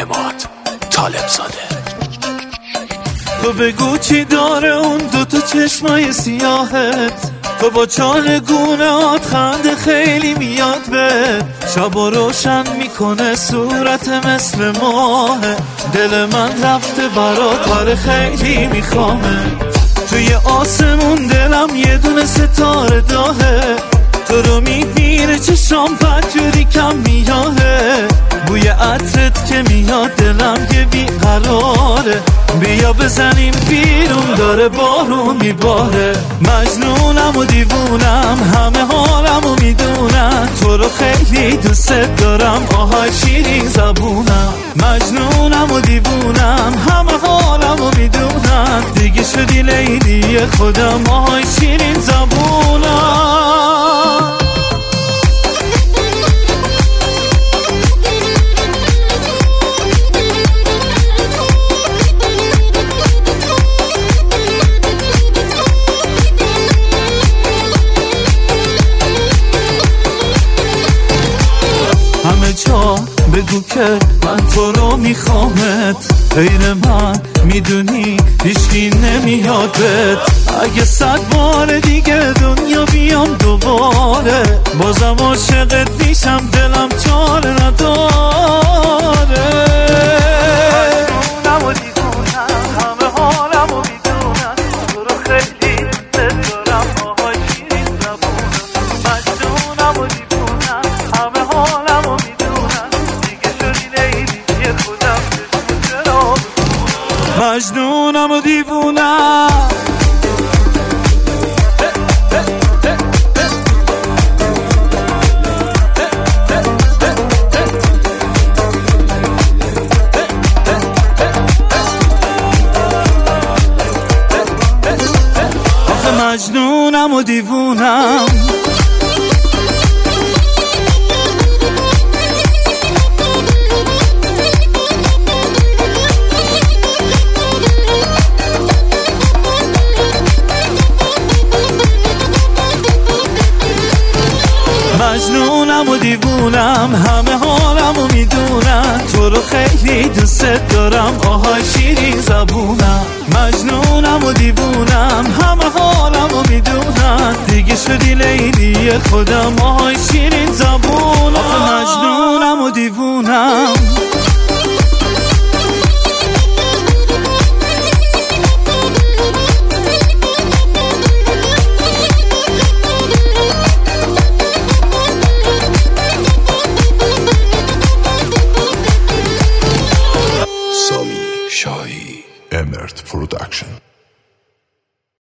اماد طالب زاده. تو بگو چی داره اون دوتا چشمای سیاهت، تو با چالگونهات خنده خیلی میاد به شبا روشن میکنه صورت مثل ماه. دل من رفته برات آره خیلی میخوامه، توی آسمون دلم یه دونه ستاره داهه، تو رو میبینه چشام بدجوری کم میاهه، بوی عطرت که میاد دلم یه بیقراره، بیا بزنیم بیرون داره بارون میباره. مجنونم و دیوونم همه حالمو میدونن، تو رو خیلی دوست دارم آهای شیرین زبونم. مجنونم و دیوونم همه حالمو میدونن، دیگه شدی لیلی خودم آهای شیرین زبونم. همه جا بگو که من تو رو میخوامت، غیر من میدونی هیچکی نمیادت. اگه 100 بار دیگه دنیا بیام دوباره، بازم عاشقت میشم دلم چاره نداره. مجنونم و دیوونم همه حالمو میدونن، تو رو خیلی دوست دارم آهای شیرین زبونم. مجنونم و دیوونم همه حالمو میدونن، دیگه شدی لیلی خودم چرا مجنونم و دیوونم. مجنونم و دیوونم. مجنونم و دیوونم همه حالمو میدونن، تو رو خیلی دوست دارم آهای شیرین زبونم. مجنونم و دیوونم همه حالمو میدونن، دیگه شدی لیلی خودم آهای شیرین زبونم. مجنونم و دیوونم. شاهی امرت پروداکشن.